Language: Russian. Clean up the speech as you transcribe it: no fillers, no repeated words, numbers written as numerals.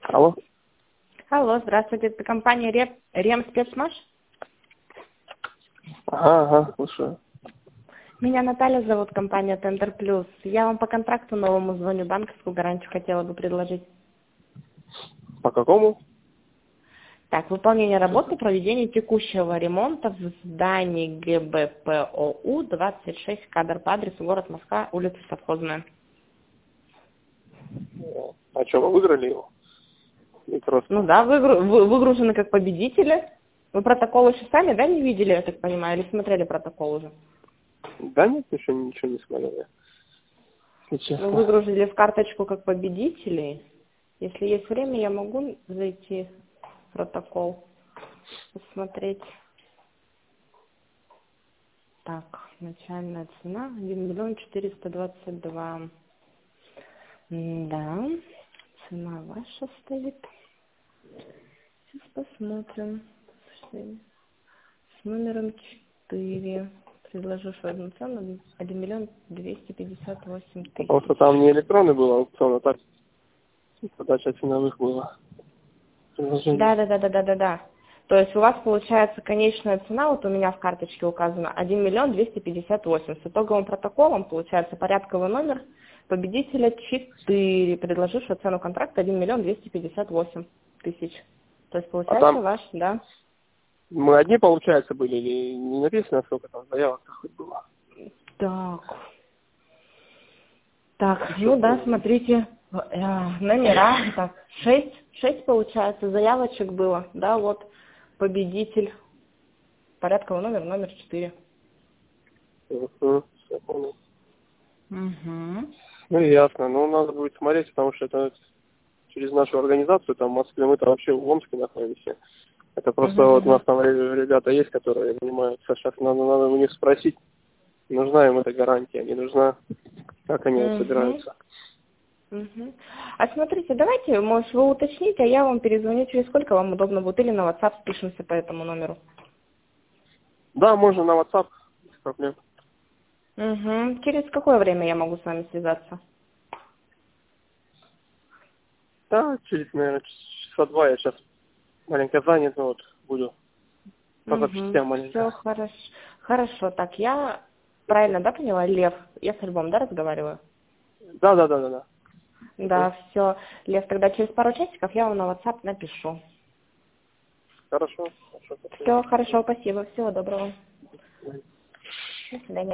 Алло. Алло, здравствуйте, это компания Ремспецмаш? Ага, слушаю. Меня Наталья зовут, компания Тендер Плюс. Я вам по контракту новому звоню, банковскую гарантию хотела бы предложить. По какому? Так, выполнение работы, проведение текущего ремонта в здании ГБПОУ 26, кадр по адресу город Москва, улица Совхозная. А что, вы выиграли его? И просто. Ну да, выгружены как победители. Вы протокол еще сами, да, не видели, я так понимаю, или смотрели протокол уже? Да нет, ничего не смотрел я. Если Вы честно. выгрузили в карточку как победителей. Если есть время, я могу зайти в протокол, посмотреть. Так, начальная цена 1 422 000. Да, цена ваша стоит. Сейчас посмотрим. С номером 4. Предложу одну цену 1 258 Потому 000. что там не электронный был аукцион, а так подача ценовых была. Предложение. Да. То есть у вас получается конечная цена, вот у меня в карточке указано 1 258 000. С итоговым протоколом получается порядковый номер победителя 4, предложившего цену контракта 1 258 000. То есть А получается там ваш, да? мы одни, получается, были, или не написано, сколько там заявок хоть было? Так, Еще ну да, помню. смотрите, номера, так, 6 получается, заявочек было, да, вот, победитель, порядковый номер 4. Все понял. Угу. Ну ясно. Ну надо будет смотреть, потому что это через нашу организацию, там в Москве, мы-то вообще в Омске находимся. Это просто вот у нас там ребята есть, которые занимаются. Сейчас надо у них спросить, нужна им эта гарантия, не нужна, как они собираются. А смотрите, давайте, может, вы уточните, а я вам перезвоню, через сколько вам удобно будет, или на WhatsApp спишемся по этому номеру. Да, можно на WhatsApp, без проблем. Через какое время я могу с вами связаться? Да, через, наверное, часа два я сейчас маленько занят, но вот буду по запчастям Все маленько. хорошо. Хорошо, так, я правильно, да, поняла, Лев? Я с Львом, да, разговариваю? Да. Да, все. Лев, тогда через пару часиков я вам на WhatsApp напишу. Хорошо, Все, спасибо. хорошо, спасибо. Всего доброго. До свидания.